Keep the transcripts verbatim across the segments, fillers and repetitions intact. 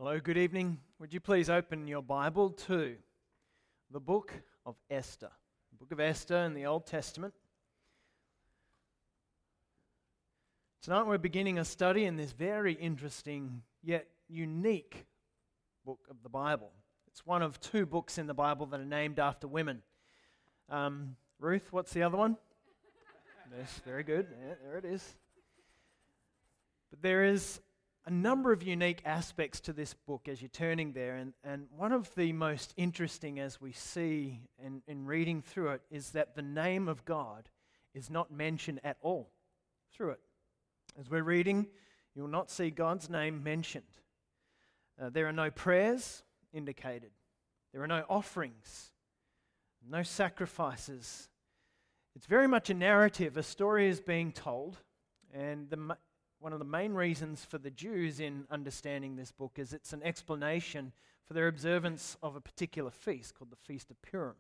Hello, good evening. Would you please open your Bible to the book of Esther, the book of Esther in the Old Testament. Tonight we're beginning a study in this very interesting yet unique book of the Bible. It's one of two books in the Bible that are named after women. Um, Ruth, what's the other one? Yes, very good. Yeah, there it is. But there is a number of unique aspects to this book as you're turning there, and, and one of the most interesting as we see in, in reading through it is that the name of God is not mentioned at all through it. As we're reading, you'll not see God's name mentioned. Uh, there are no prayers indicated. There are no offerings, no sacrifices. It's very much a narrative. A story is being told, and the One of the main reasons for the Jews in understanding this book is it's an explanation for their observance of a particular feast called the Feast of Purim.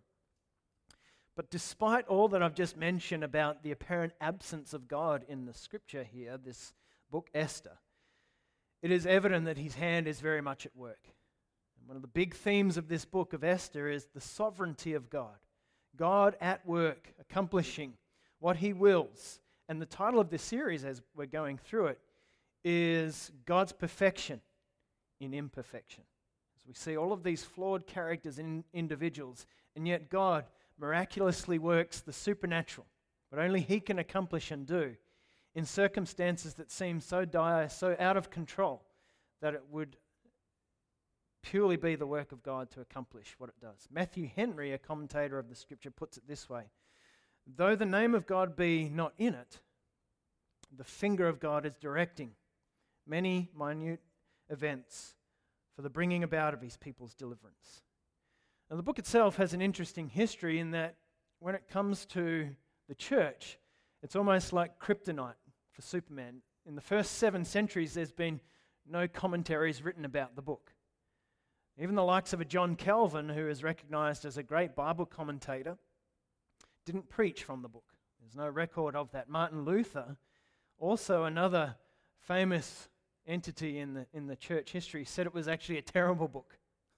But despite all that I've just mentioned about the apparent absence of God in the scripture here, this book Esther, it is evident that his hand is very much at work. And one of the big themes of this book of Esther is the sovereignty of God. God at work, accomplishing what he wills. And the title of this series, as we're going through it, is God's Perfection in Imperfection. As we see all of these flawed characters and individuals, and yet God miraculously works the supernatural, what only he can accomplish and do, in circumstances that seem so dire, so out of control, that it would purely be the work of God to accomplish what it does. Matthew Henry, a commentator of the scripture, puts it this way: though the name of God be not in it, the finger of God is directing many minute events for the bringing about of his people's deliverance. Now, the book itself has an interesting history in that when it comes to the church, it's almost like kryptonite for Superman. In the first seven centuries, there's been no commentaries written about the book. Even the likes of a John Calvin, who is recognized as a great Bible commentator, didn't preach from the book. There's no record of that. Martin Luther, also another famous entity in the in the church history, said it was actually a terrible book.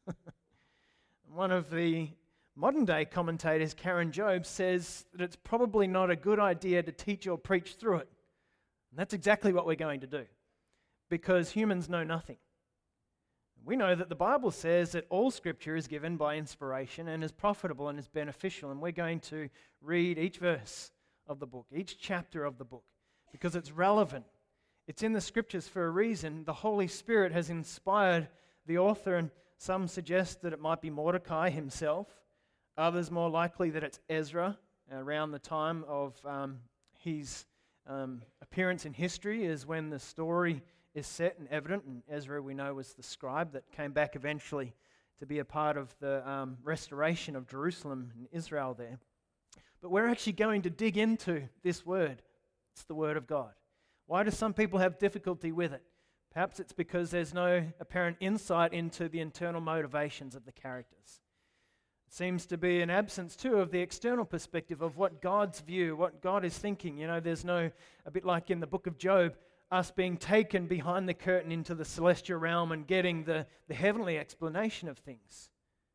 One of the modern day commentators, Karen Jobes, says that it's probably not a good idea to teach or preach through it. And that's exactly what we're going to do, because humans know nothing. We know that the Bible says that all Scripture is given by inspiration and is profitable and is beneficial, and we're going to read each verse of the book, each chapter of the book, because it's relevant. It's in the Scriptures for a reason. The Holy Spirit has inspired the author, and some suggest that it might be Mordecai himself. Others more likely that it's Ezra, around the time of um, his um, appearance in history is when the story is set and evident, and Ezra, we know, was the scribe that came back eventually to be a part of the um, restoration of Jerusalem and Israel there. But we're actually going to dig into this word. It's the word of God. Why do some people have difficulty with it? Perhaps it's because there's no apparent insight into the internal motivations of the characters. It seems to be an absence, too, of the external perspective of what God's view, what God is thinking. You know, there's no, a bit like in the book of Job, us being taken behind the curtain into the celestial realm and getting the, the heavenly explanation of things.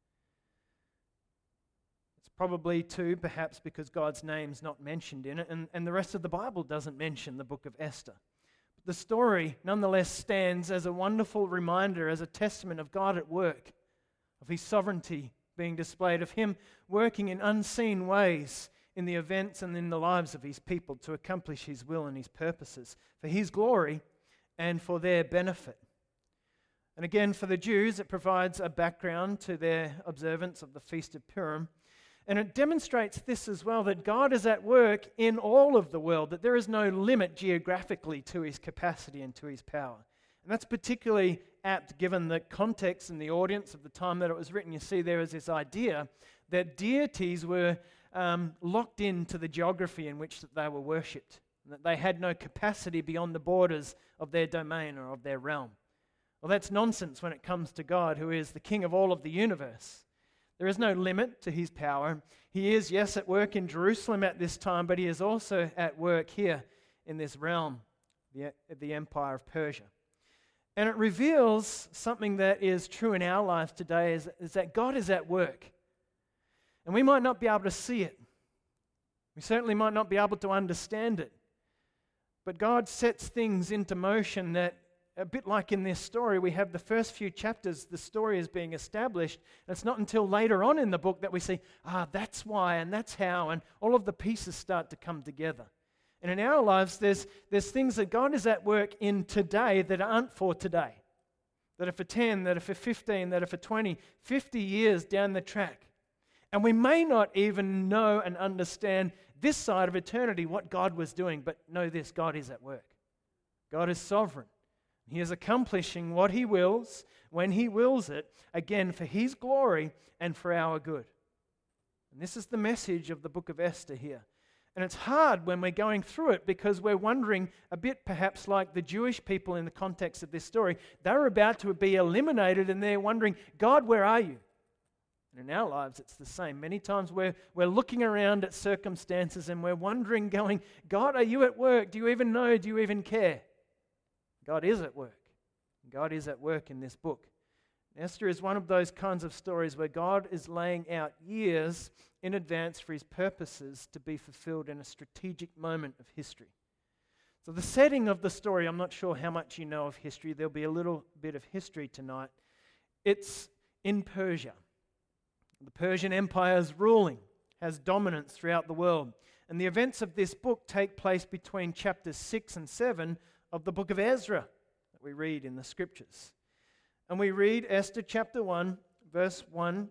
It's probably too, perhaps because God's name's not mentioned in it, and, and the rest of the Bible doesn't mention the book of Esther. But the story, nonetheless, stands as a wonderful reminder, as a testament of God at work, of his sovereignty being displayed, of him working in unseen ways in the events and in the lives of his people to accomplish his will and his purposes for his glory and for their benefit. And again, for the Jews, it provides a background to their observance of the Feast of Purim. And it demonstrates this as well, that God is at work in all of the world, that there is no limit geographically to his capacity and to his power. And that's particularly apt given the context and the audience of the time that it was written. You see, there is this idea that deities were Um, locked into the geography in which that they were worshipped, and that they had no capacity beyond the borders of their domain or of their realm. Well, that's nonsense when it comes to God, who is the King of all of the universe. There is no limit to his power. He is, yes, at work in Jerusalem at this time, but he is also at work here in this realm, the, the empire of Persia. And it reveals something that is true in our lives today, is, is that God is at work. And we might not be able to see it. We certainly might not be able to understand it. But God sets things into motion that, a bit like in this story, we have the first few chapters, the story is being established. And it's not until later on in the book that we see, ah, that's why and that's how, and all of the pieces start to come together. And in our lives, there's, there's things that God is at work in today that aren't for today. That are for ten, that are for fifteen, that are for twenty, fifty years down the track. And we may not even know and understand this side of eternity what God was doing, but know this, God is at work. God is sovereign. He is accomplishing what He wills, when He wills it, again, for His glory and for our good. And this is the message of the book of Esther here. And it's hard when we're going through it because we're wondering a bit perhaps like the Jewish people in the context of this story. They're about to be eliminated and they're wondering, God, where are you? And in our lives, it's the same. Many times we're, we're looking around at circumstances and we're wondering, going, God, are you at work? Do you even know? Do you even care? God is at work. God is at work in this book. Esther is one of those kinds of stories where God is laying out years in advance for His purposes to be fulfilled in a strategic moment of history. So the setting of the story, I'm not sure how much you know of history. There'll be a little bit of history tonight. It's in Persia. The Persian Empire is ruling, has dominance throughout the world. And the events of this book take place between chapters six and seven of the book of Ezra that we read in the scriptures. And we read Esther chapter one, verse one.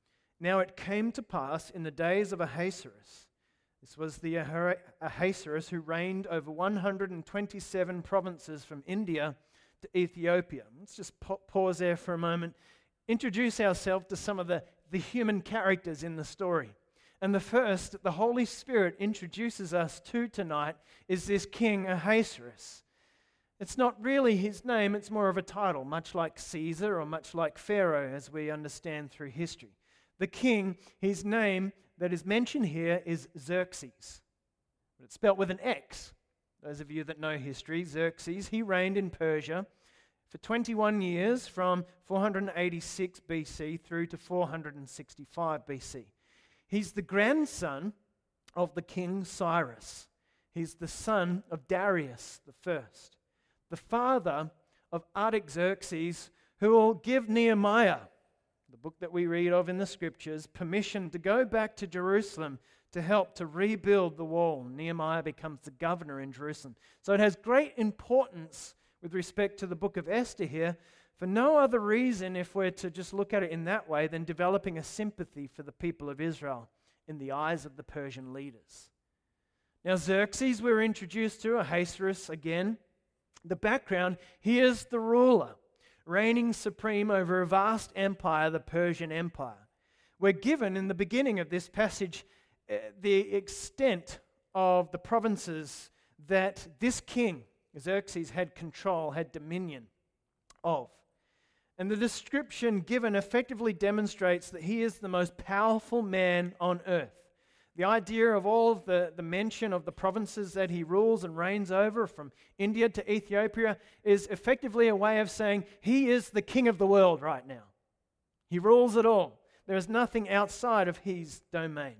Now it came to pass in the days of Ahasuerus. This was the Ahasuerus who reigned over one hundred twenty-seven provinces from India to Ethiopia. Let's just pause there for a moment. Introduce ourselves to some of the, the human characters in the story. And the first, the Holy Spirit introduces us to tonight, is this king Ahasuerus. It's not really his name, it's more of a title, much like Caesar or much like Pharaoh, as we understand through history. The king, his name that is mentioned here is Xerxes. But it's spelt with an X. Those of you that know history, Xerxes, he reigned in Persia for twenty-one years from four hundred eighty-six B C through to four hundred sixty-five B C. He's the grandson of the king Cyrus. He's the son of Darius the first, the father of Artaxerxes, who will give Nehemiah, the book that we read of in the scriptures, permission to go back to Jerusalem to help to rebuild the wall. Nehemiah becomes the governor in Jerusalem. So it has great importance with respect to the book of Esther here, for no other reason, if we're to just look at it in that way, than developing a sympathy for the people of Israel in the eyes of the Persian leaders. Now Xerxes we're introduced to, Ahasuerus again. The background, he is the ruler, reigning supreme over a vast empire, the Persian Empire. We're given in the beginning of this passage uh, the extent of the provinces that this king, Xerxes, had control, had dominion of. And the description given effectively demonstrates that he is the most powerful man on earth. The idea of all of the, the mention of the provinces that he rules and reigns over, from India to Ethiopia, is effectively a way of saying he is the king of the world right now. He rules it all. There is nothing outside of his domain.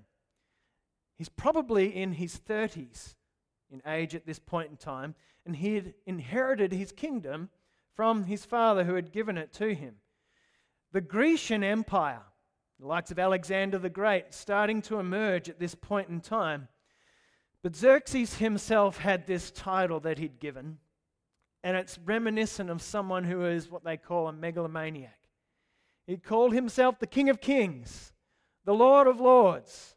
He's probably in his thirties in age at this point in time, and he had inherited his kingdom from his father who had given it to him. The Grecian Empire, the likes of Alexander the Great, starting to emerge at this point in time. But Xerxes himself had this title that he'd given, and it's reminiscent of someone who is what they call a megalomaniac. He called himself the King of Kings, the Lord of Lords.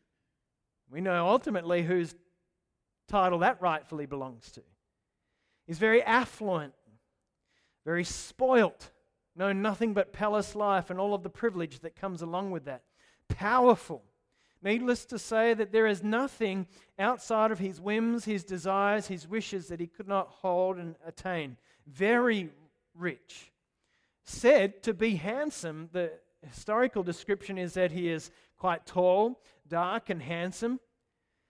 We know ultimately whose title that rightfully belongs to. He's very affluent, very spoilt, know nothing but palace life and all of the privilege that comes along with that. Powerful. Needless to say that there is nothing outside of his whims, his desires, his wishes that he could not hold and attain. Very rich. Said to be handsome. The historical description is that he is quite tall, dark, and handsome.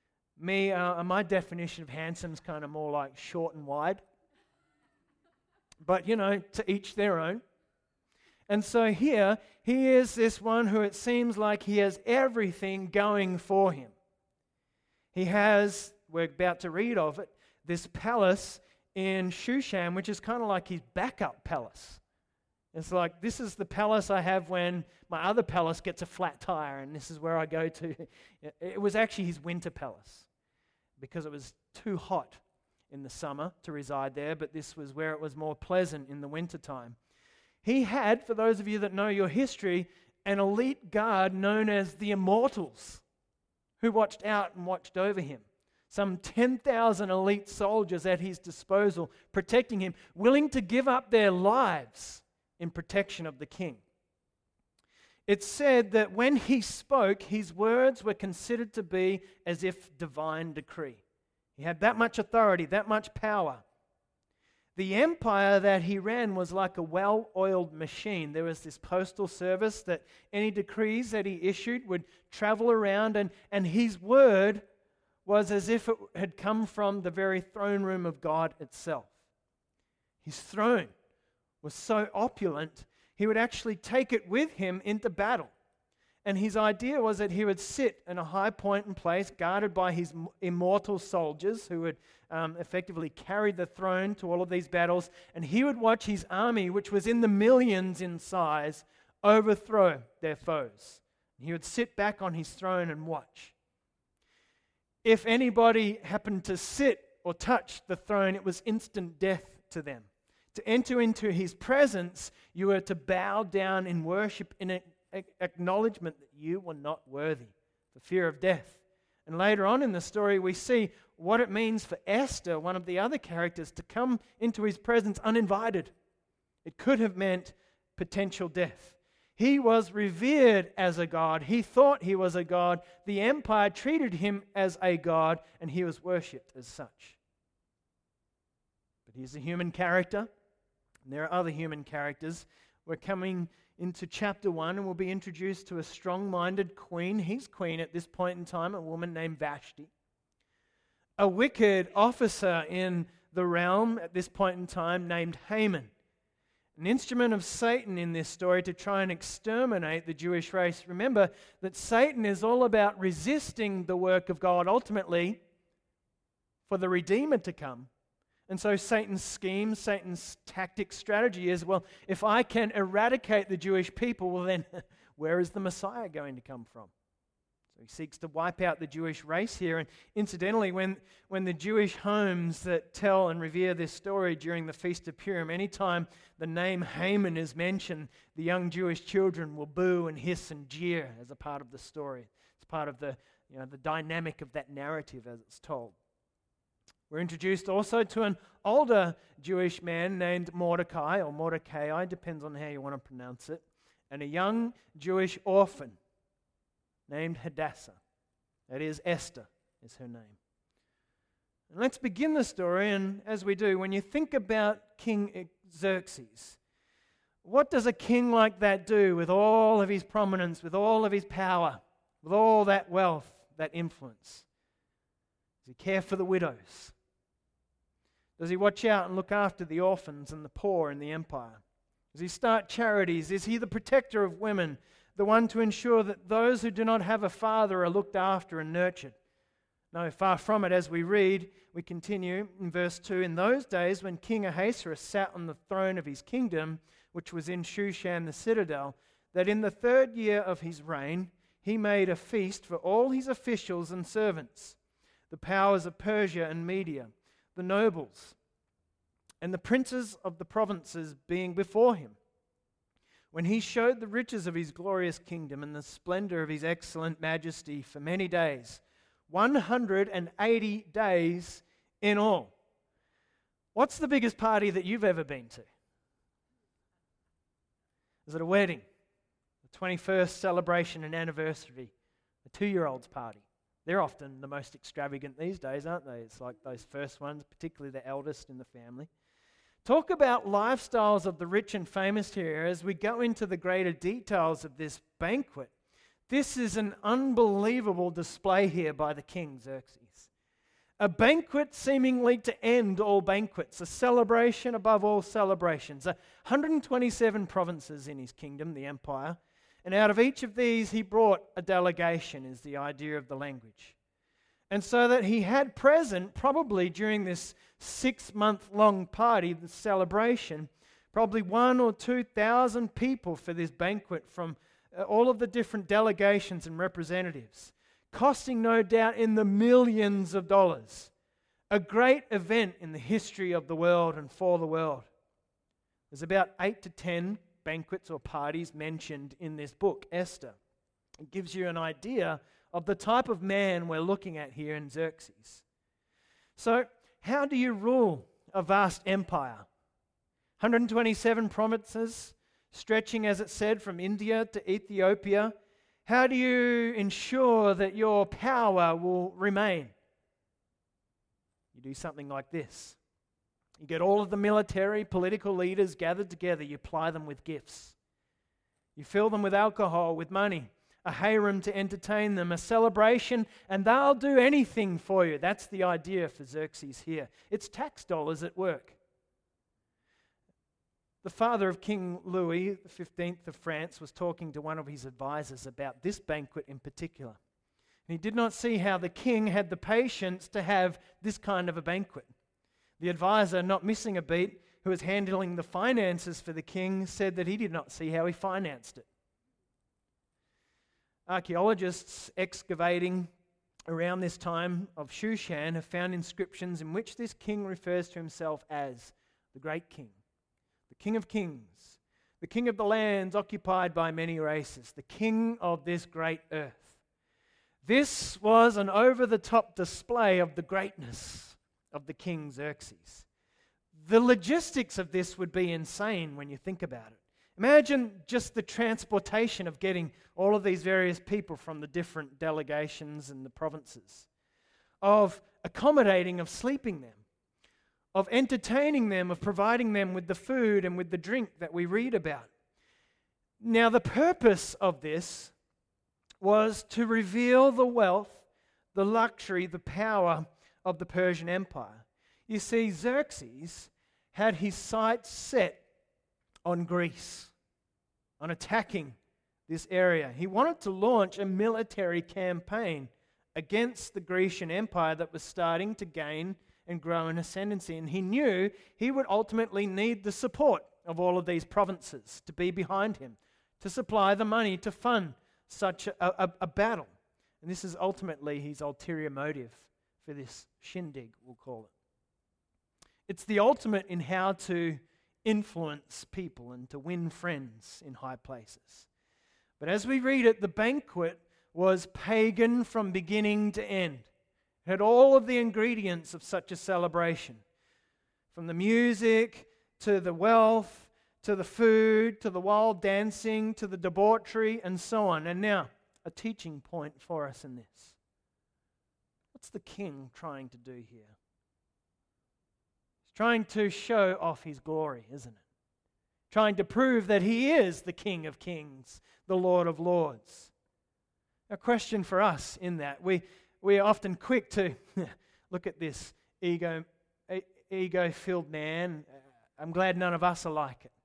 Me, uh, my definition of handsome is kind of more like short and wide. But, you know, to each their own. And so here, he is this one who it seems like he has everything going for him. He has, we're about to read of it, this palace in Shushan, which is kind of like his backup palace. It's like, this is the palace I have when my other palace gets a flat tire, and this is where I go to. It was actually his winter palace because it was too hot in the summer to reside there, but this was where it was more pleasant in the winter time. He had, for those of you that know your history, an elite guard known as the Immortals who watched out and watched over him. Some ten thousand elite soldiers at his disposal, protecting him, willing to give up their lives in protection of the king. It's said that when he spoke, his words were considered to be as if divine decree. He had that much authority, that much power. The empire that he ran was like a well-oiled machine. There was this postal service that any decrees that he issued would travel around, and, and his word was as if it had come from the very throne room of God itself. His throne was so opulent, he would actually take it with him into battle. And his idea was that he would sit in a high point and place, guarded by his immortal soldiers who would um, effectively carry the throne to all of these battles. And he would watch his army, which was in the millions in size, overthrow their foes. He would sit back on his throne and watch. If anybody happened to sit or touch the throne, it was instant death to them. To enter into his presence, you were to bow down in worship, in a acknowledgement that you were not worthy, for fear of death. And later on in the story, we see what it means for Esther, one of the other characters, to come into his presence uninvited. It could have meant potential death. He was revered as a god. He thought he was a god. The empire treated him as a god, and he was worshipped as such. But he's a human character, and there are other human characters. We're coming into chapter one, and we'll be introduced to a strong-minded queen. He's queen at this point in time, a woman named Vashti. A wicked officer in the realm at this point in time named Haman. An instrument of Satan in this story to try and exterminate the Jewish race. Remember that Satan is all about resisting the work of God, ultimately for the Redeemer to come. And so Satan's scheme, Satan's tactic, strategy is, well, if I can eradicate the Jewish people, well then, where is the Messiah going to come from? So he seeks to wipe out the Jewish race here. And incidentally, when, when the Jewish homes that tell and revere this story during the Feast of Purim, anytime the name Haman is mentioned, the young Jewish children will boo and hiss and jeer as a part of the story. It's part of the, you know, the dynamic of that narrative as it's told. We're introduced also to an older Jewish man named Mordecai, or Mordecai, depends on how you want to pronounce it, and a young Jewish orphan named Hadassah. That is, Esther is her name. And let's begin the story, and as we do, when you think about King Xerxes, what does a king like that do with all of his prominence, with all of his power, with all that wealth, that influence? Does he care for the widows? Does he watch out and look after the orphans and the poor in the empire? Does he start charities? Is he the protector of women, the one to ensure that those who do not have a father are looked after and nurtured? No, far from it. As we read, we continue in verse two. In those days when King Ahasuerus sat on the throne of his kingdom, which was in Shushan the citadel, that in the third year of his reign he made a feast for all his officials and servants, the powers of Persia and Media, the nobles, and the princes of the provinces being before him. When he showed the riches of his glorious kingdom and the splendor of his excellent majesty for many days, one hundred eighty days in all. What's the biggest party that you've ever been to? Is it a wedding? A twenty-first celebration and anniversary? A two-year-old's party? They're often the most extravagant these days, aren't they? It's like those first ones, particularly the eldest in the family. Talk about lifestyles of the rich and famous here as we go into the greater details of this banquet. This is an unbelievable display here by the king Xerxes. A banquet seemingly to end all banquets, a celebration above all celebrations. one hundred twenty-seven provinces in his kingdom, the empire, and out of each of these he brought a delegation, is the idea of the language. And so that he had present, probably during this six-month-long party, the celebration, probably one or two thousand people for this banquet from uh, all of the different delegations and representatives, costing no doubt in the millions of dollars. A great event in the history of the world and for the world. There's about eight to ten banquets or parties mentioned in this book, Esther. It gives you an idea of the type of man we're looking at here in Xerxes. So, how do you rule a vast empire? one hundred twenty-seven provinces, stretching, as it said, from India to Ethiopia. How do you ensure that your power will remain? You do something like this. You get all of the military, political leaders gathered together. You ply them with gifts. You fill them with alcohol, with money, a harem to entertain them, a celebration, and they'll do anything for you. That's the idea for Xerxes here. It's tax dollars at work. The father of King Louis the fifteenth of France was talking to one of his advisors about this banquet in particular. And he did not see how the king had the patience to have this kind of a banquet. The advisor, not missing a beat, who was handling the finances for the king, said that he did not see how he financed it. Archaeologists excavating around this time of Shushan have found inscriptions in which this king refers to himself as the great king, the king of kings, the king of the lands occupied by many races, the king of this great earth. This was an over-the-top display of the greatness of the king Xerxes. The logistics of this would be insane when you think about it. Imagine just the transportation of getting all of these various people from the different delegations and the provinces, of accommodating, of sleeping them, of entertaining them, of providing them with the food and with the drink that we read about. Now, the purpose of this was to reveal the wealth, the luxury, the power of the Persian Empire. You see, Xerxes had his sights set on Greece, on attacking this area. He wanted to launch a military campaign against the Grecian Empire that was starting to gain and grow in ascendancy. And he knew he would ultimately need the support of all of these provinces to be behind him, to supply the money to fund such a, a, a battle. And this is ultimately his ulterior motive for this shindig, we'll call it. It's the ultimate in how to influence people and to win friends in high places. But as we read it, the banquet was pagan from beginning to end. It had all of the ingredients of such a celebration, from the music to the wealth, to the food, to the wild dancing, to the debauchery, and so on. And now, a teaching point for us in this. What's the king trying to do here? He's trying to show off his glory, isn't it? Trying to prove that he is the King of Kings, the Lord of Lords. A question for us in that. We, we are often quick to look at this ego, ego-filled man. I'm glad none of us are like it.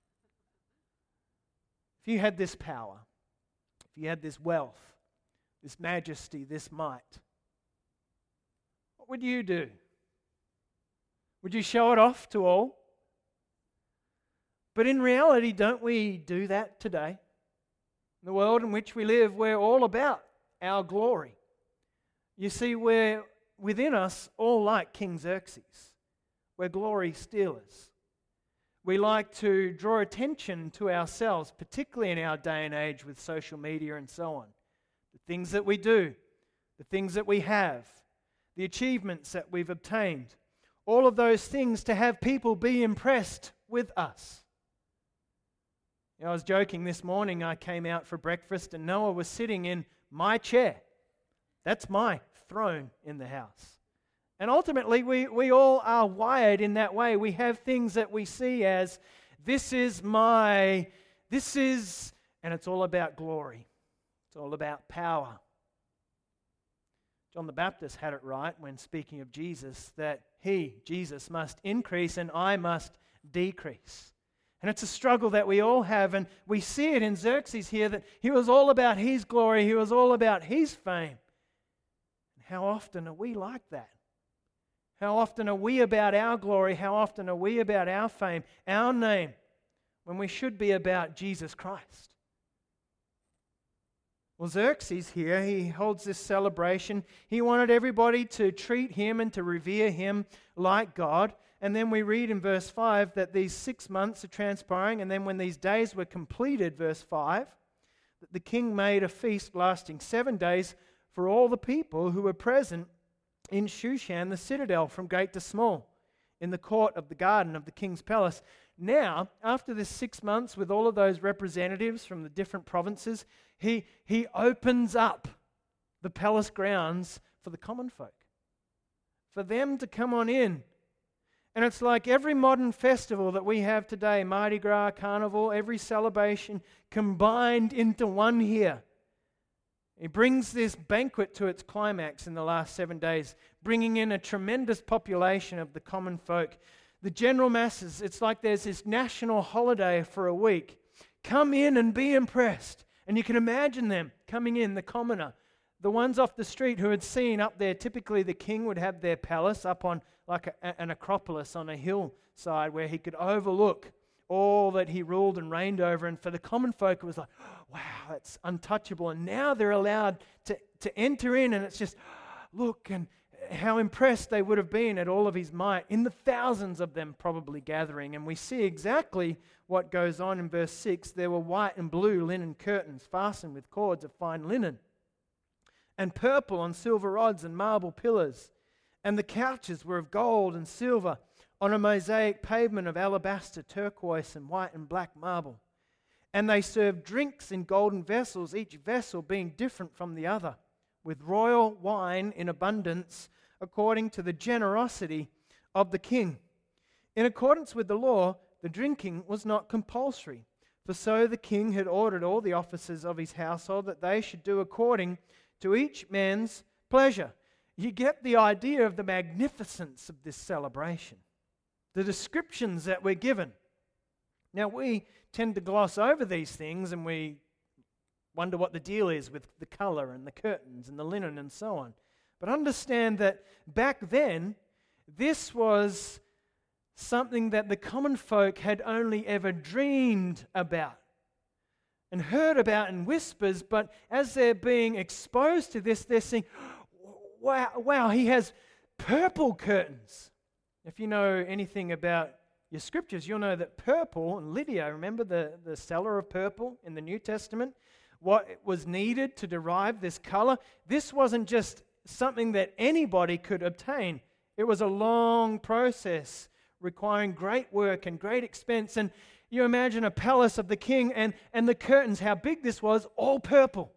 If you had this power, if you had this wealth, this majesty, this might, what would you do? Would you show it off to all? But in reality, don't we do that today? In the world in which we live, we're all about our glory. You see, we're within us all like King Xerxes. We're glory stealers. We like to draw attention to ourselves, particularly in our day and age with social media and so on. The things that we do, the things that we have, the achievements that we've obtained, all of those things to have people be impressed with us. You know, I was joking this morning, I came out for breakfast and Noah was sitting in my chair. That's my throne in the house. And ultimately, we, we all are wired in that way. We have things that we see as, this is my, this is, and it's all about glory. It's all about power. John the Baptist had it right when speaking of Jesus, that he, Jesus, must increase and I must decrease. And it's a struggle that we all have, and we see it in Xerxes here, that he was all about his glory, he was all about his fame. And how often are we like that? How often are we about our glory? How often are we about our fame, our name, when we should be about Jesus Christ? Well, Xerxes here, he holds this celebration. He wanted everybody to treat him and to revere him like God. And then we read in verse five that these six months are transpiring, and then when these days were completed, verse five, that the king made a feast lasting seven days for all the people who were present in Shushan, the citadel, from great to small, in the court of the garden of the king's palace. Now, after this six months with all of those representatives from the different provinces, he, he opens up the palace grounds for the common folk, for them to come on in. And it's like every modern festival that we have today, Mardi Gras, Carnival, every celebration combined into one here. He brings this banquet to its climax in the last seven days, bringing in a tremendous population of the common folk. The general masses, it's like there's this national holiday for a week. Come in and be impressed. And you can imagine them coming in, the commoner, the ones off the street who had seen up there. Typically the king would have their palace up on like a, an acropolis on a hillside where he could overlook all that he ruled and reigned over. And for the common folk, it was like, wow, that's untouchable. And now they're allowed to, to enter in, and it's just, look, and how impressed they would have been at all of his might, in the thousands of them probably gathering. And we see exactly what goes on in verse six. There were white and blue linen curtains fastened with cords of fine linen, and purple on silver rods and marble pillars. And the couches were of gold and silver on a mosaic pavement of alabaster, turquoise, and white and black marble. And they served drinks in golden vessels, each vessel being different from the other, with royal wine in abundance, according to the generosity of the king. In accordance with the law, the drinking was not compulsory, for so the king had ordered all the officers of his household that they should do according to each man's pleasure. You get the idea of the magnificence of this celebration, the descriptions that we're given. Now, we tend to gloss over these things and we wonder what the deal is with the color and the curtains and the linen and so on. But understand that back then, this was something that the common folk had only ever dreamed about and heard about in whispers, but as they're being exposed to this, they're saying, wow, wow, he has purple curtains. If you know anything about your scriptures, you'll know that purple, and Lydia, remember the, the seller of purple in the New Testament, what was needed to derive this color, this wasn't just something that anybody could obtain. It was a long process requiring great work and great expense. And you imagine a palace of the king and, and the curtains, how big this was, all purple.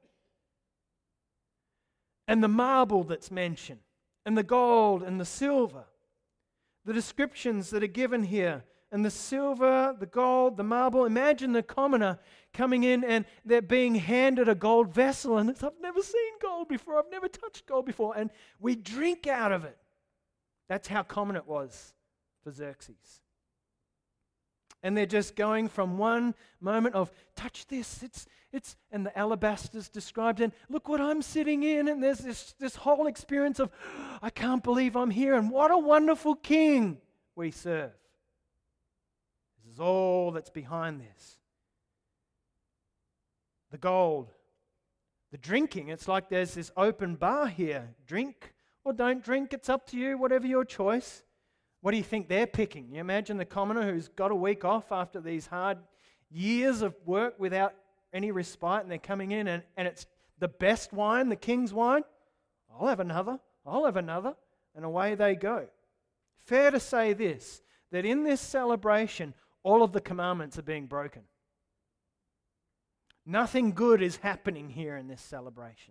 And the marble that's mentioned, and the gold and the silver. The descriptions that are given here, and the silver, the gold, the marble. Imagine the commoner coming in and they're being handed a gold vessel, and it's, I've never seen gold before, I've never touched gold before, and we drink out of it. That's how common it was for Xerxes. And they're just going from one moment of, touch this, it's, it's, and the alabaster's described, and look what I'm sitting in, and there's this, this whole experience of, I can't believe I'm here, and what a wonderful king we serve. This is all that's behind this. The gold, the drinking, it's like there's this open bar here. Drink or don't drink, it's up to you, whatever your choice. What do you think they're picking? You imagine the commoner who's got a week off after these hard years of work without any respite, and they're coming in and, and it's the best wine, the king's wine. I'll have another, I'll have another, and away they go. Fair to say this, that in this celebration, all of the commandments are being broken. Nothing good is happening here in this celebration.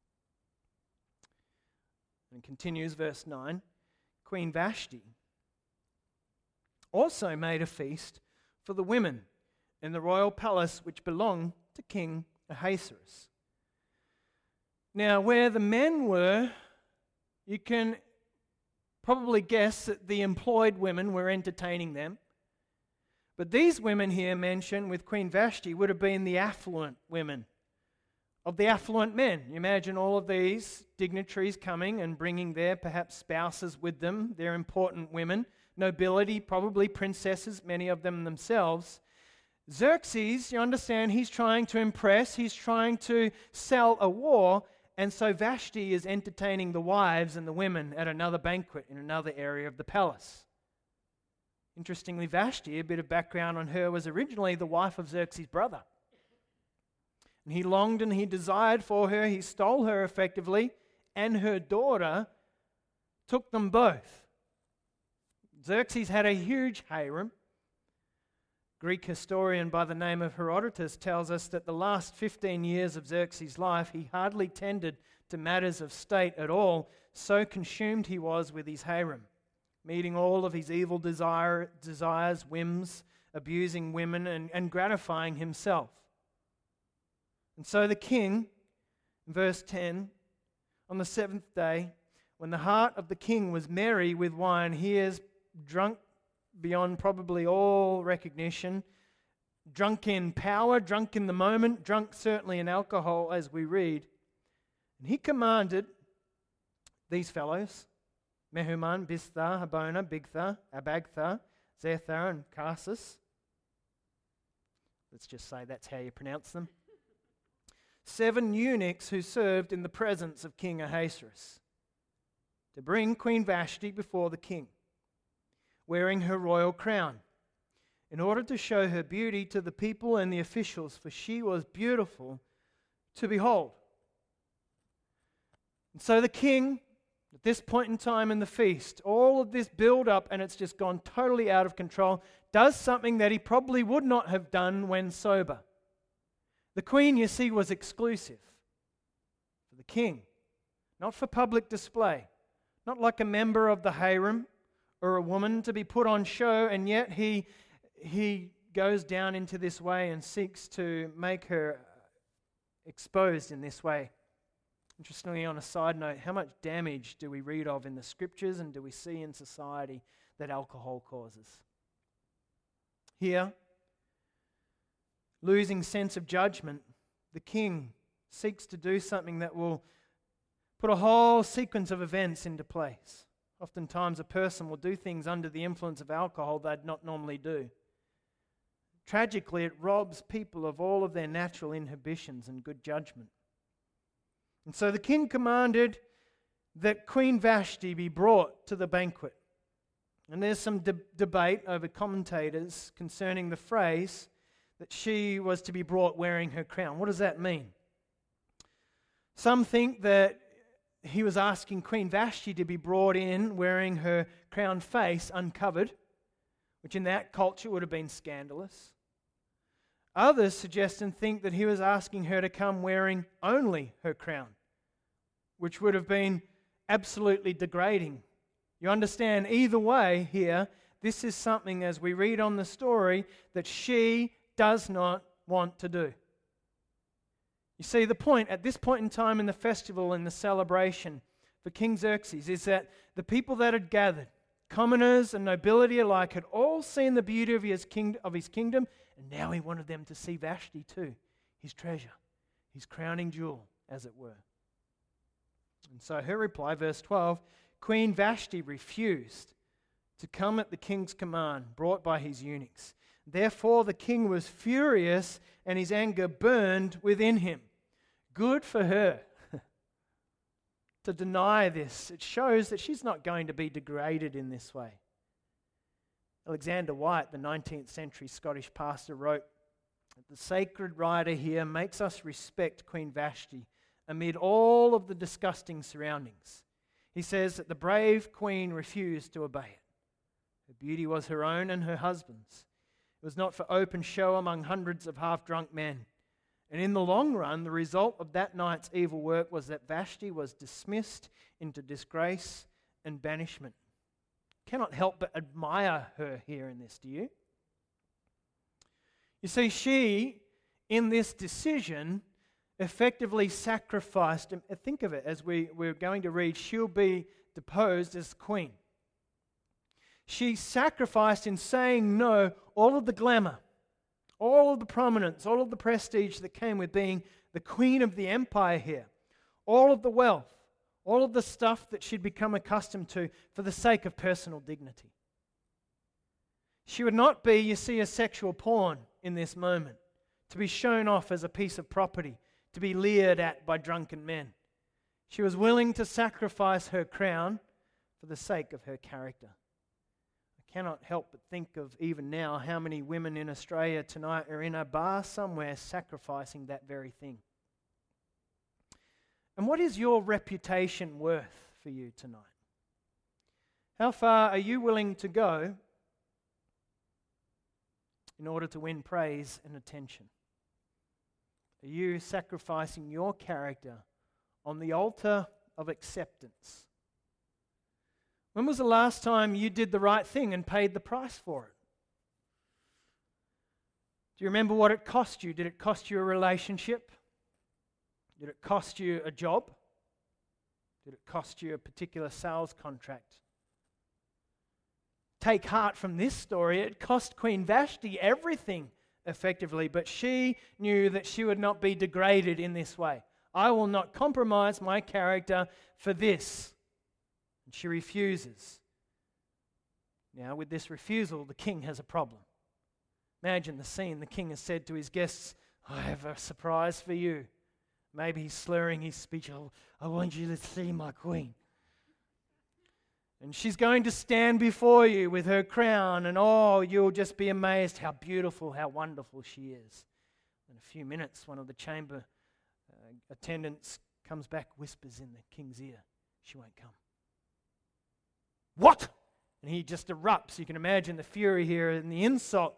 And continues verse nine, Queen Vashti also made a feast for the women in the royal palace which belonged to King Ahasuerus. Now, where the men were, You can probably guess that the employed women were entertaining them. But these women here mentioned with Queen Vashti would have been the affluent women of the affluent men. You imagine all of these dignitaries coming and bringing their perhaps spouses with them. They're important women, nobility, probably princesses, many of them themselves. Xerxes, you understand, he's trying to impress, he's trying to sell a war, and so Vashti is entertaining the wives and the women at another banquet in another area of the palace. Interestingly, Vashti, a bit of background on her, was originally the wife of Xerxes' brother. And he longed and he desired for her, he stole her effectively, and her daughter, took them both. Xerxes had a huge harem. Greek historian by the name of Herodotus tells us that the last fifteen years of Xerxes' life, he hardly tended to matters of state at all, so consumed he was with his harem, meeting all of his evil desire, desires, whims, abusing women, and, and gratifying himself. And so the king, in verse ten, on the seventh day, when the heart of the king was merry with wine, he is drunk beyond probably all recognition, drunk in power, drunk in the moment, drunk certainly in alcohol, as we read. And he commanded these fellows, Mehuman, Biztha, Habona, Bigtha, Abagtha, Zethar, and Tarsus. Let's just say that's how you pronounce them. Seven eunuchs who served in the presence of King Ahasuerus, to bring Queen Vashti before the king, wearing her royal crown, in order to show her beauty to the people and the officials, for she was beautiful to behold. And so the king, at this point in time in the feast, all of this build-up, and it's just gone totally out of control, does something that he probably would not have done when sober. The queen, you see, was exclusive for the king, not for public display, not like a member of the harem or a woman to be put on show, and yet he, he goes down into this way and seeks to make her exposed in this way. Interestingly, on a side note, how much damage do we read of in the scriptures and do we see in society that alcohol causes? Here, losing sense of judgment, the king seeks to do something that will put a whole sequence of events into place. Oftentimes a person will do things under the influence of alcohol they'd not normally do. Tragically, it robs people of all of their natural inhibitions and good judgment. And so the king commanded that Queen Vashti be brought to the banquet. And there's some de- debate over commentators concerning the phrase that she was to be brought wearing her crown. What does that mean? Some think that he was asking Queen Vashti to be brought in wearing her crown face uncovered, which in that culture would have been scandalous. Others suggest and think that he was asking her to come wearing only her crown, which would have been absolutely degrading. You understand, either way here, this is something, as we read on the story, that she does not want to do. You see, the point at this point in time in the festival and the celebration for King Xerxes is that the people that had gathered, commoners and nobility alike, had all seen the beauty of his, king, of his kingdom, and now he wanted them to see Vashti too, his treasure, his crowning jewel, as it were. And so her reply, verse twelve, Queen Vashti refused to come at the king's command, brought by his eunuchs. Therefore the king was furious, and his anger burned within him. Good for her to deny this. It shows that she's not going to be degraded in this way. Alexander White, the nineteenth century Scottish pastor, wrote that the sacred writer here makes us respect Queen Vashti amid all of the disgusting surroundings. He says that the brave queen refused to obey it. Her beauty was her own and her husband's. It was not for open show among hundreds of half-drunk men. And in the long run, the result of that night's evil work was that Vashti was dismissed into disgrace and banishment. Cannot help but admire her here in this, do you? You see, she, in this decision, effectively sacrificed, and think of it as we, we're going to read, she'll be deposed as queen. She sacrificed in saying no all of the glamour, all of the prominence, all of the prestige that came with being the queen of the empire here, all of the wealth, all of the stuff that she'd become accustomed to for the sake of personal dignity. She would not be, you see, a sexual pawn in this moment, to be shown off as a piece of property, to be leered at by drunken men. She was willing to sacrifice her crown for the sake of her character. I cannot help but think of even now how many women in Australia tonight are in a bar somewhere sacrificing that very thing. And what is your reputation worth for you tonight? How far are you willing to go in order to win praise and attention? Are you sacrificing your character on the altar of acceptance? When was the last time you did the right thing and paid the price for it? Do you remember what it cost you? Did it cost you a relationship? Did it cost you a job? Did it cost you a particular sales contract? Take heart from this story. It cost Queen Vashti everything, effectively, but she knew that she would not be degraded in this way. I will not compromise my character for this. And she refuses. Now, with this refusal, the king has a problem. Imagine the scene. The king has said to his guests, I have a surprise for you. Maybe he's slurring his speech. Oh, I want you to see my queen. And she's going to stand before you with her crown, and oh, you'll just be amazed how beautiful, how wonderful she is. In a few minutes, one of the chamber uh, attendants comes back, whispers in the king's ear, she won't come. What? And he just erupts. You can imagine the fury here and the insult.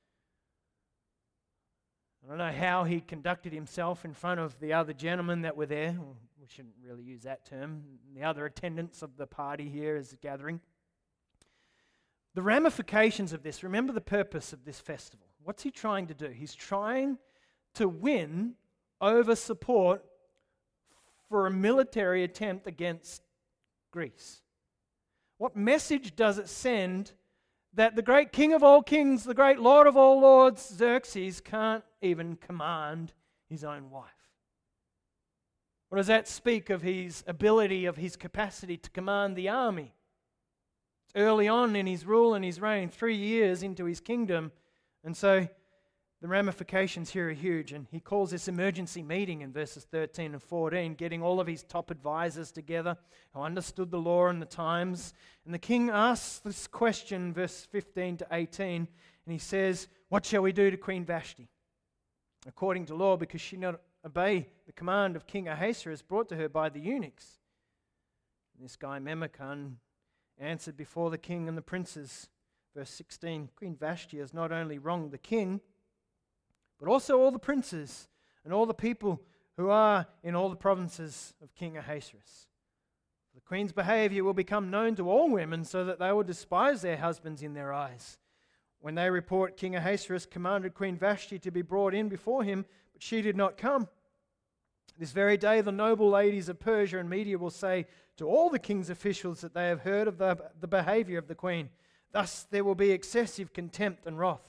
I don't know how he conducted himself in front of the other gentlemen that were there. Well, we shouldn't really use that term. The other attendants of the party here is gathering. The ramifications of this, remember the purpose of this festival. What's he trying to do? He's trying to win over support for a military attempt against Greece. What message does it send that the great king of all kings, the great lord of all lords, Xerxes, can't even command his own wife? What does that speak of his ability, of his capacity to command the army? Early on in his rule and his reign, three years into his kingdom, and so the ramifications here are huge, and he calls this emergency meeting in verses thirteen and fourteen, getting all of his top advisors together who understood the law and the times. And the king asks this question, verse fifteen to eighteen, and he says, what shall we do to Queen Vashti? According to law, because she not obey the command of King Ahasuerus brought to her by the eunuchs. And this guy Memucan answered before the king and the princes. Verse sixteen, Queen Vashti has not only wronged the king, but also all the princes and all the people who are in all the provinces of King Ahasuerus. The queen's behavior will become known to all women so that they will despise their husbands in their eyes. When they report King Ahasuerus commanded Queen Vashti to be brought in before him, but she did not come. This very day the noble ladies of Persia and Media will say to all the king's officials that they have heard of the, the behavior of the queen. Thus there will be excessive contempt and wrath.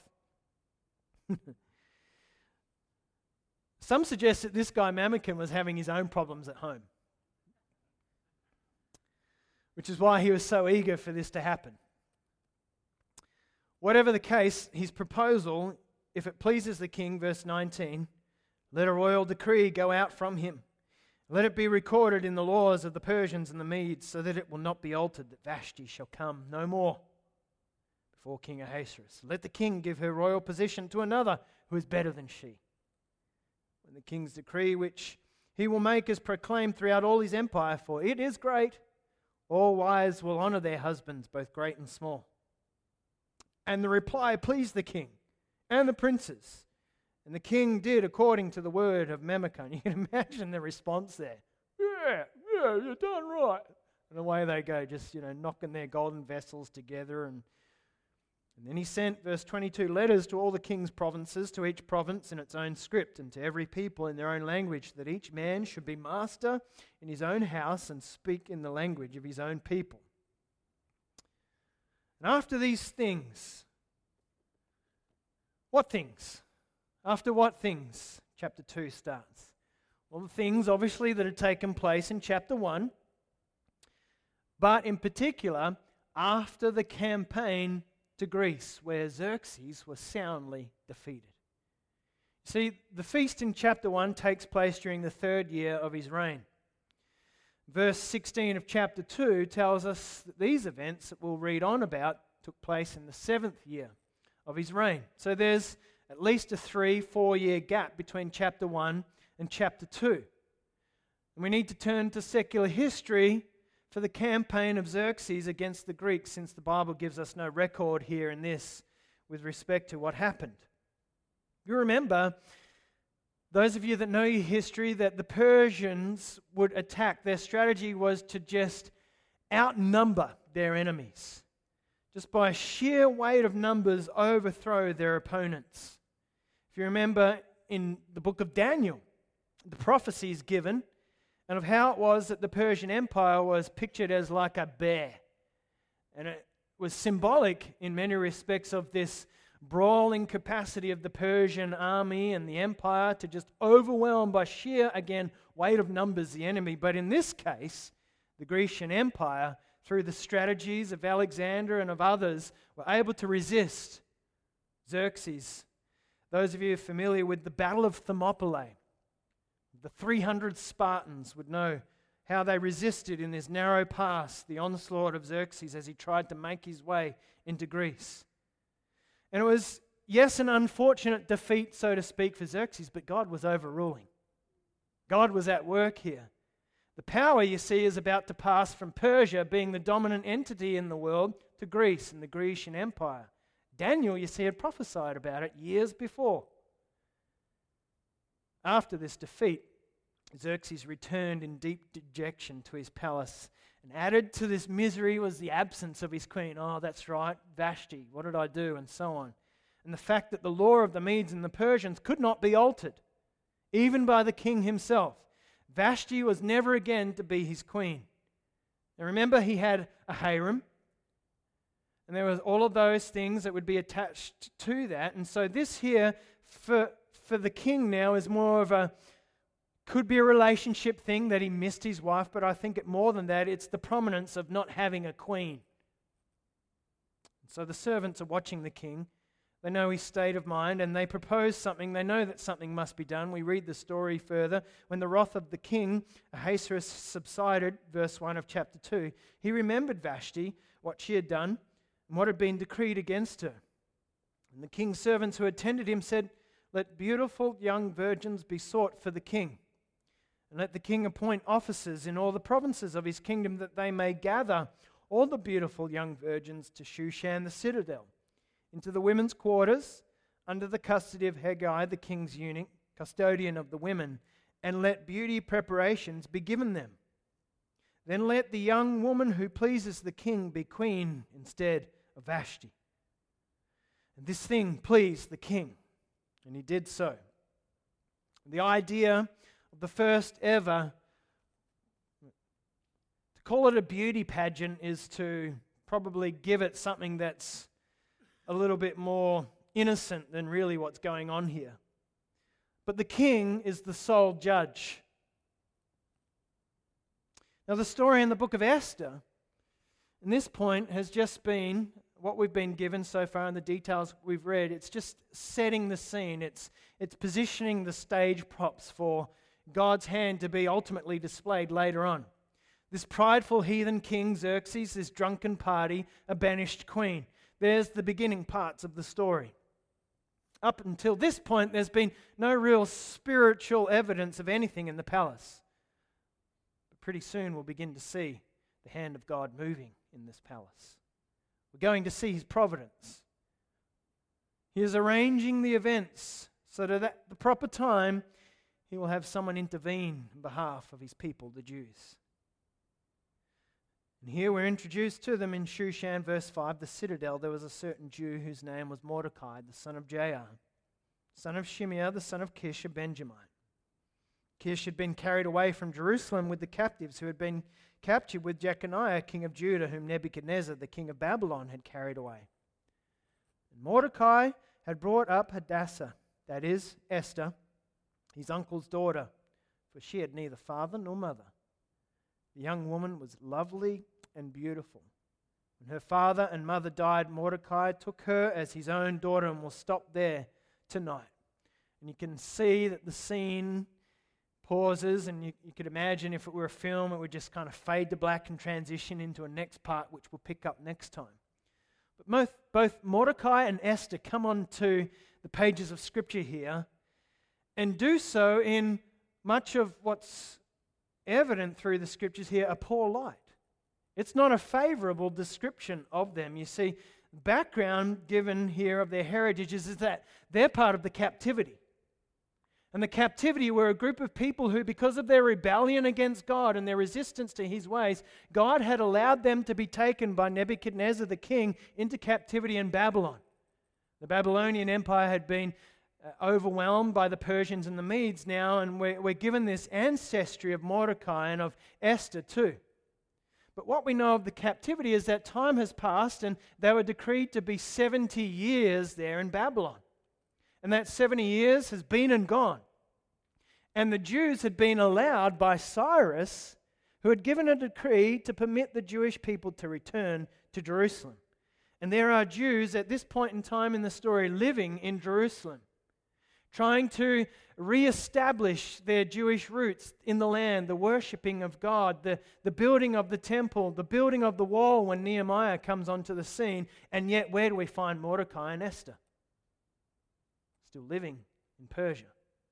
Some suggest that this guy Memucan was having his own problems at home, which is why he was so eager for this to happen. Whatever the case, his proposal, if it pleases the king, verse nineteen, let a royal decree go out from him. Let it be recorded in the laws of the Persians and the Medes, so that it will not be altered, that Vashti shall come no more before King Ahasuerus. Let the king give her royal position to another who is better than she. When the king's decree, which he will make, is proclaimed throughout all his empire, for it is great, all wives will honor their husbands, both great and small. And the reply pleased the king and the princes. And the king did according to the word of Memucan. You can imagine the response there. Yeah, yeah, you're done right. And away they go, just, you know, knocking their golden vessels together and And then he sent, verse twenty-two, letters to all the king's provinces, to each province in its own script, and to every people in their own language, that each man should be master in his own house and speak in the language of his own people. And after these things, what things? After what things? Chapter two starts. Well, the things, obviously, that had taken place in chapter one, but in particular, after the campaign to Greece, where Xerxes was soundly defeated. See, the feast in chapter one takes place during the third year of his reign. Verse sixteen of chapter two tells us that these events that we'll read on about took place in the seventh year of his reign. So there's at least a three, four year gap between chapter one and chapter two. And we need to turn to secular history for the campaign of Xerxes against the Greeks, since the Bible gives us no record here in this with respect to what happened. You remember, those of you that know your history, that the Persians would attack. Their strategy was to just outnumber their enemies. Just by sheer weight of numbers, overthrow their opponents. If you remember in the book of Daniel, the prophecies given, and of how it was that the Persian Empire was pictured as like a bear. And it was symbolic in many respects of this brawling capacity of the Persian army and the empire to just overwhelm by sheer, again, weight of numbers the enemy. But in this case, the Grecian Empire, through the strategies of Alexander and of others, were able to resist Xerxes. Those of you familiar with the Battle of Thermopylae, the three hundred Spartans would know how they resisted in this narrow pass the onslaught of Xerxes as he tried to make his way into Greece. And it was, yes, an unfortunate defeat, so to speak, for Xerxes, but God was overruling. God was at work here. The power, you see, is about to pass from Persia, being the dominant entity in the world, to Greece and the Grecian Empire. Daniel, you see, had prophesied about it years before. After this defeat, Xerxes returned in deep dejection to his palace, and added to this misery was the absence of his queen. Oh, that's right, Vashti, what did I do? And so on. And the fact that the law of the Medes and the Persians could not be altered, even by the king himself. Vashti was never again to be his queen. Now remember, he had a harem, and there was all of those things that would be attached to that. And so this here, for, for the king now, is more of a could be a relationship thing that he missed his wife, but I think it more than that, it's the prominence of not having a queen. So the servants are watching the king. They know his state of mind, and they propose something. They know that something must be done. We read the story further. When the wrath of the king, Ahasuerus, subsided, verse one of chapter two, he remembered Vashti, what she had done, and what had been decreed against her. And the king's servants who attended him said, "Let beautiful young virgins be sought for the king. And let the king appoint officers in all the provinces of his kingdom, that they may gather all the beautiful young virgins to Shushan the citadel, into the women's quarters, under the custody of Hegai, the king's eunuch, custodian of the women, and let beauty preparations be given them. Then let the young woman who pleases the king be queen instead of Vashti." And this thing pleased the king, and he did so. The idea of the first ever, to call it a beauty pageant is to probably give it something that's a little bit more innocent than really what's going on here. But the king is the sole judge. Now the story in the book of Esther, in this point, has just been what we've been given so far in the details we've read. It's just setting the scene. It's, it's positioning the stage props for God's hand to be ultimately displayed later on. This prideful heathen king Xerxes, this drunken party, a banished queen. There's the beginning parts of the story. Up until this point, there's been no real spiritual evidence of anything in the palace. But pretty soon we'll begin to see the hand of God moving in this palace. We're going to see his providence. He is arranging the events so that at the proper time, he will have someone intervene on behalf of his people, the Jews. And here we're introduced to them in Shushan, verse five, the citadel. There was a certain Jew whose name was Mordecai, the son of Jair, son of Shimeah, the son of Kish, a Benjamite. Kish had been carried away from Jerusalem with the captives who had been captured with Jeconiah, king of Judah, whom Nebuchadnezzar, the king of Babylon, had carried away. And Mordecai had brought up Hadassah, that is, Esther, his uncle's daughter, for she had neither father nor mother. The young woman was lovely and beautiful. When her father and mother died, Mordecai took her as his own daughter, and we'll stop there tonight. And you can see that the scene pauses, and you, you could imagine if it were a film, it would just kind of fade to black and transition into a next part, which we'll pick up next time. But both, both Mordecai and Esther come onto the pages of Scripture here and do so in much of what's evident through the Scriptures here, a poor light. It's not a favorable description of them. You see, the background given here of their heritages is that they're part of the captivity. And the captivity were a group of people who, because of their rebellion against God and their resistance to His ways, God had allowed them to be taken by Nebuchadnezzar the king into captivity in Babylon. The Babylonian Empire had been uh, overwhelmed by the Persians and the Medes now, and we're, we're given this ancestry of Mordecai and of Esther too. But what we know of the captivity is that time has passed and they were decreed to be seventy years there in Babylon. And that seventy years has been and gone. And the Jews had been allowed by Cyrus, who had given a decree to permit the Jewish people to return to Jerusalem. And there are Jews at this point in time in the story living in Jerusalem, trying to re-establish their Jewish roots in the land, the worshipping of God, the, the building of the temple, the building of the wall when Nehemiah comes onto the scene. And yet, where do we find Mordecai and Esther? Still living in Persia.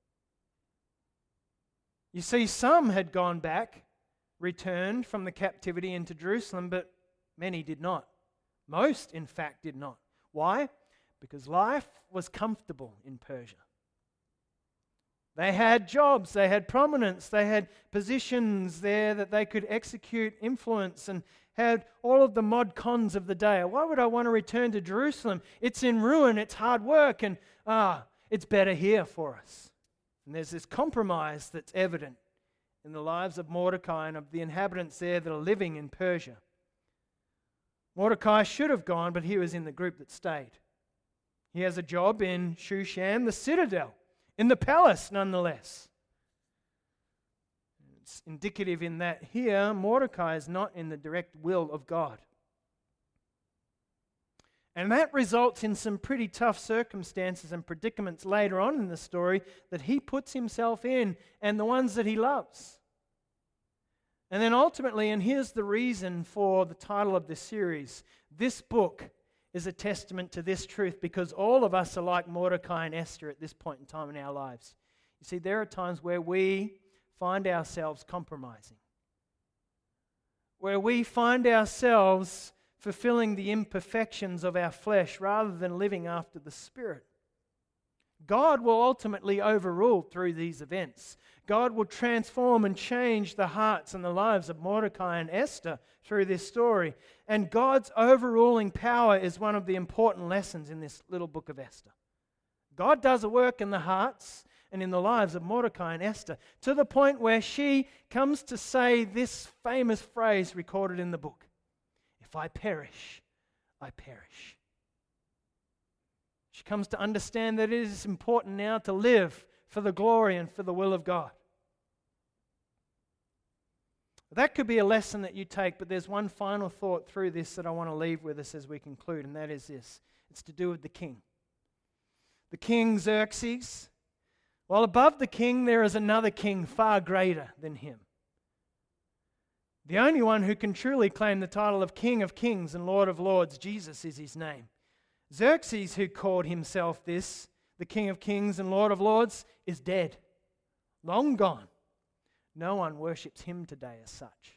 You see, some had gone back, returned from the captivity into Jerusalem, but many did not. Most, in fact, did not. Why? Because life was comfortable in Persia. They had jobs, they had prominence, they had positions there that they could execute influence and had all of the mod cons of the day. Why would I want to return to Jerusalem? It's in ruin, it's hard work, and ah, it's better here for us. And there's this compromise that's evident in the lives of Mordecai and of the inhabitants there that are living in Persia. Mordecai should have gone, but he was in the group that stayed. He has a job in Shushan, the citadel, in the palace nonetheless. It's indicative in that here, Mordecai is not in the direct will of God. And that results in some pretty tough circumstances and predicaments later on in the story that he puts himself in and the ones that he loves. And then ultimately, and here's the reason for the title of this series, this book is a testament to this truth because all of us are like Mordecai and Esther at this point in time in our lives. You see, there are times where we find ourselves compromising, where we find ourselves fulfilling the imperfections of our flesh rather than living after the Spirit. God will ultimately overrule through these events. God will transform and change the hearts and the lives of Mordecai and Esther through this story. And God's overruling power is one of the important lessons in this little book of Esther. God does a work in the hearts and in the lives of Mordecai and Esther to the point where she comes to say this famous phrase recorded in the book: "If I perish, I perish." She comes to understand that it is important now to live for the glory and for the will of God. That could be a lesson that you take, but there's one final thought through this that I want to leave with us as we conclude, and that is this. It's to do with the king. The king Xerxes. While above the king, there is another king far greater than him. The only one who can truly claim the title of King of Kings and Lord of Lords, Jesus is his name. Xerxes, who called himself this, the King of Kings and Lord of Lords, is dead, long gone. No one worships him today as such.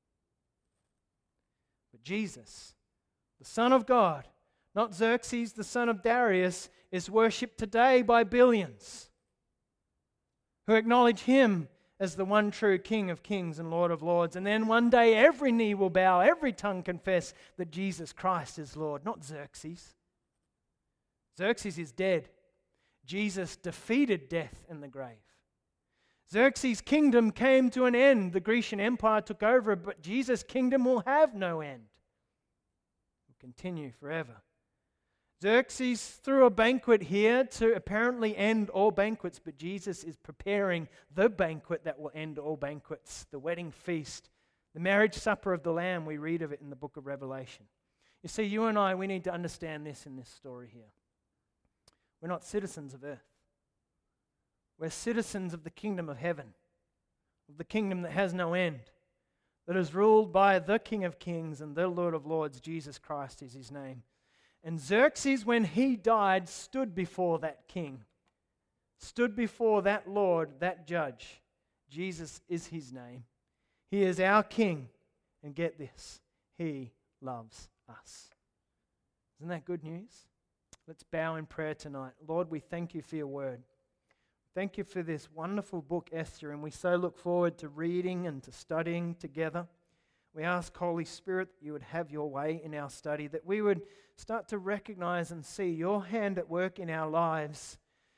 But Jesus, the Son of God, not Xerxes, the son of Darius, is worshipped today by billions who acknowledge him as the one true King of kings and Lord of lords. And then one day every knee will bow, every tongue confess that Jesus Christ is Lord, not Xerxes. Xerxes is dead. Jesus defeated death and the grave. Xerxes' kingdom came to an end. The Grecian Empire took over, but Jesus' kingdom will have no end. It will continue forever. Xerxes threw a banquet here to apparently end all banquets, but Jesus is preparing the banquet that will end all banquets, the wedding feast, the marriage supper of the Lamb. We read of it in the book of Revelation. You see, you and I, we need to understand this in this story here. We're not citizens of earth. We're citizens of the kingdom of heaven, of the kingdom that has no end, that is ruled by the King of kings and the Lord of lords. Jesus Christ is his name. And Xerxes, when he died, stood before that king, stood before that Lord, that judge. Jesus is his name. He is our king. And get this, he loves us. Isn't that good news? Let's bow in prayer tonight. Lord, we thank you for your word. Thank you for this wonderful book, Esther, and we so look forward to reading and to studying together. We ask, Holy Spirit, that you would have your way in our study, that we would start to recognize and see your hand at work in our lives.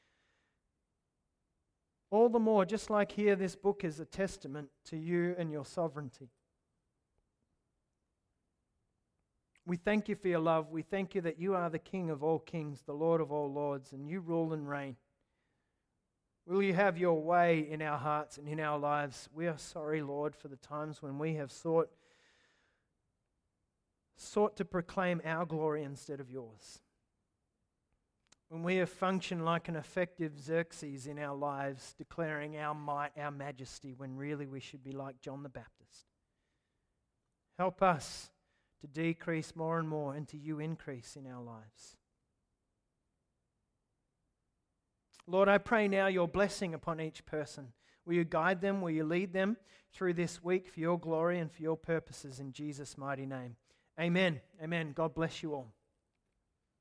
All the more, just like here, this book is a testament to you and your sovereignty. We thank you for your love. We thank you that you are the King of all kings, the Lord of all lords, and you rule and reign. Will you have your way in our hearts and in our lives? We are sorry, Lord, for the times when we have sought sought to proclaim our glory instead of yours. When we have functioned like an effective Xerxes in our lives, declaring our might, our majesty, when really we should be like John the Baptist. Help us to decrease more and more and to you increase in our lives. Lord, I pray now your blessing upon each person. Will you guide them? Will you lead them through this week for your glory and for your purposes in Jesus' mighty name? Amen. Amen. God bless you all.